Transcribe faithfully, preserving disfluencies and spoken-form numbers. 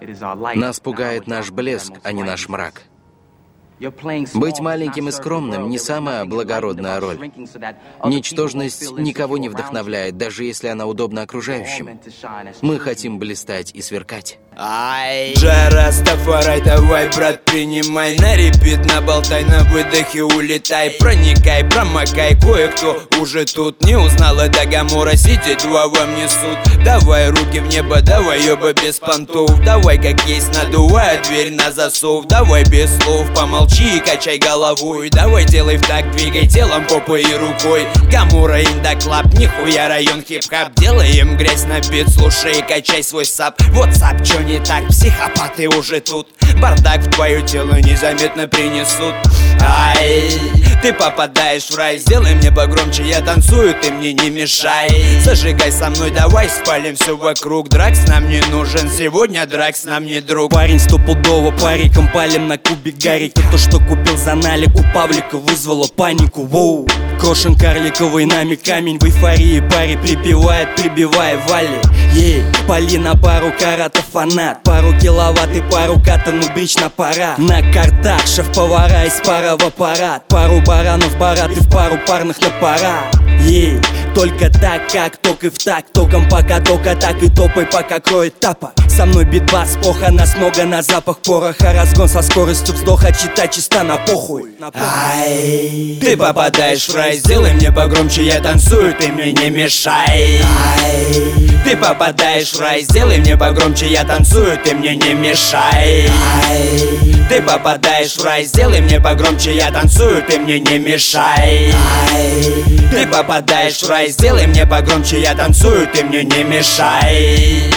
Нас пугает наш блеск, а не наш мрак. Быть маленьким и скромным — не самая благородная роль. Ничтожность никого не вдохновляет, даже если она удобна окружающим. Мы хотим блистать и сверкать. Ай, Джара, Стафарай, давай, брат, принимай на репит, наболтай, на выдохе улетай. Проникай, промокай, кое-кто уже тут не узнал, это Гамора, сидит, два вам несут. Давай руки в небо, давай, ёба, без понтов. Давай, как есть, надувай дверь на засов. Давай без слов, помолчи и качай головой. Давай, делай в так, двигай телом, попой и рукой. Гамора, индоклаб, нихуя район хип-хап. Делаем грязь на бит, слушай и качай свой сап. Вот сап, чё не так, психопаты уже тут. Бардак в твое тело незаметно принесут. Ай, ты попадаешь в рай, сделай мне погромче, я танцую, ты мне не мешай. Зажигай со мной, давай спалим все вокруг. Дракс нам не нужен, сегодня дракс нам не друг. Парень стопудово париком палим на кубик гарика. То, что купил за налик у Павлика, вызвало панику. Воу. Крошен карликовый, нами камень в эйфории. Пари припевает, прибивая вали. Ей, пали на пару каратов фанат. Пару киловатт и пару ката, ну брич на пора. На картах шеф-повара из пара в аппарат. Пару баранов, барат и в пару парных на пора. Ей, только так, как ток и в так. Током пока тока, так и топай, пока кроет тапа. Со мной битбас, поха, нас много на запах пороха. Разгон со скоростью вздоха, читай чисто на похуй. Ай, ты попадаешь в рай, сделай мне погромче, я танцую, ты мне не мешай. Ай, ты попадаешь в рай, сделай мне погромче, я танцую, ты мне не мешай. Ай, ты попадаешь в рай, сделай мне погромче, я танцую, ты мне не мешай. Ай, ты попадаешь в рай, сделай мне погромче, я танцую, ты мне не мешай.